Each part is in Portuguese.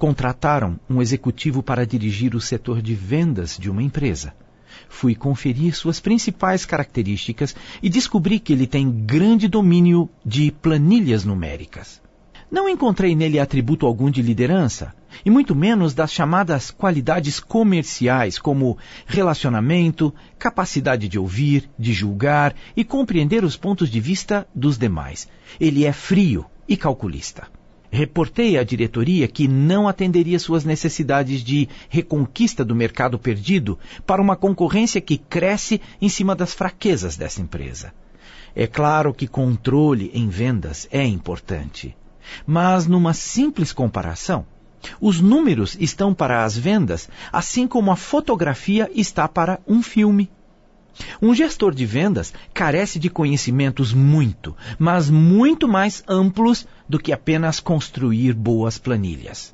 Contrataram um executivo para dirigir o setor de vendas de uma empresa. Fui conferir suas principais características e descobri que ele tem grande domínio de planilhas numéricas. Não encontrei nele atributo algum de liderança, e muito menos das chamadas qualidades comerciais, como relacionamento, capacidade de ouvir, de julgar e compreender os pontos de vista dos demais. Ele é frio e calculista. Reportei à diretoria que não atenderia suas necessidades de reconquista do mercado perdido para uma concorrência que cresce em cima das fraquezas dessa empresa. É claro que controle em vendas é importante, mas numa simples comparação, os números estão para as vendas, assim como a fotografia está para um filme. Um gestor de vendas carece de conhecimentos mas muito mais amplos do que apenas construir boas planilhas.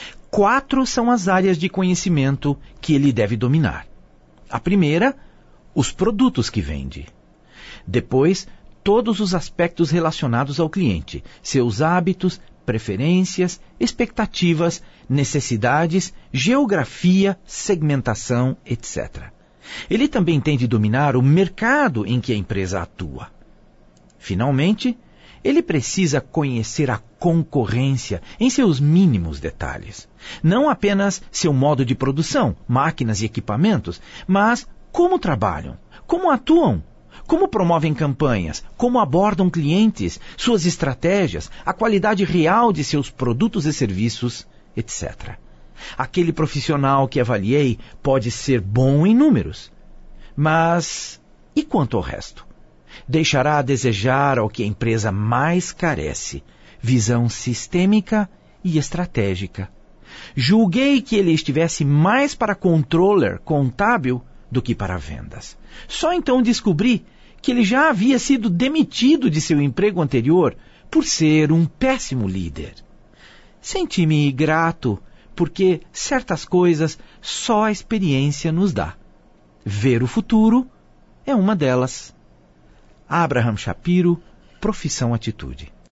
4 são as áreas de conhecimento que ele deve dominar. A primeira, os produtos que vende. Depois, todos os aspectos relacionados ao cliente, seus hábitos, preferências, expectativas, necessidades, geografia, segmentação, etc. Ele também tem de dominar o mercado em que a empresa atua. Finalmente, ele precisa conhecer a concorrência em seus mínimos detalhes. Não apenas seu modo de produção, máquinas e equipamentos, mas como trabalham, como atuam, como promovem campanhas, como abordam clientes, suas estratégias, a qualidade real de seus produtos e serviços, etc. Aquele profissional que avaliei pode ser bom em números. Mas e quanto ao resto? Deixará a desejar ao que a empresa mais carece: visão sistêmica e estratégica. Julguei que ele estivesse mais para controller contábil do que para vendas. Só então descobri que ele já havia sido demitido de seu emprego anterior por ser um péssimo líder. Senti-me grato, porque certas coisas só a experiência nos dá. Ver o futuro é uma delas. Abraham Shapiro, Profissão Atitude.